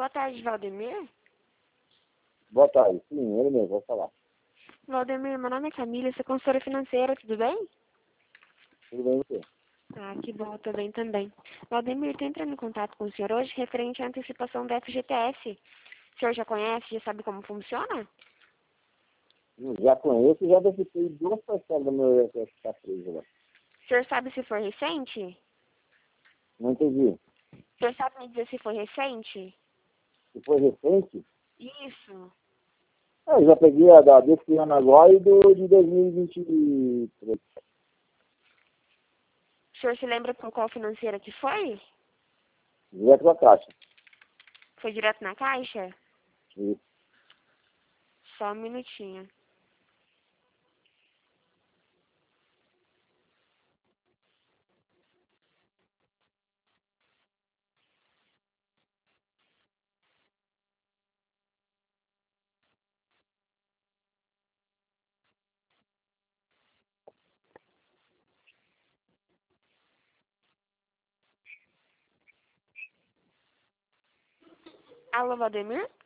Boa tarde, Valdemir. Boa tarde. Sim, ele mesmo, vou falar. Valdemir, meu nome é Camila, sou consultora financeira, tudo bem? Tudo bem com você? Ah, que bom, tô bem também. Valdemir, estou entrando em contato com o senhor hoje referente à antecipação do FGTS. O senhor já conhece, já sabe como funciona? Já conheço e já depositei 2% do meu IFSK preso lá. O senhor sabe se foi recente? Não entendi. O senhor sabe me dizer se foi recente? Se foi recente, Isso. eu já peguei desse ano agora e de 2023. O senhor se lembra com qual financeira que foi? Direto da Caixa. Foi direto na caixa? Isso. Só um minutinho. Alô, Valdemir?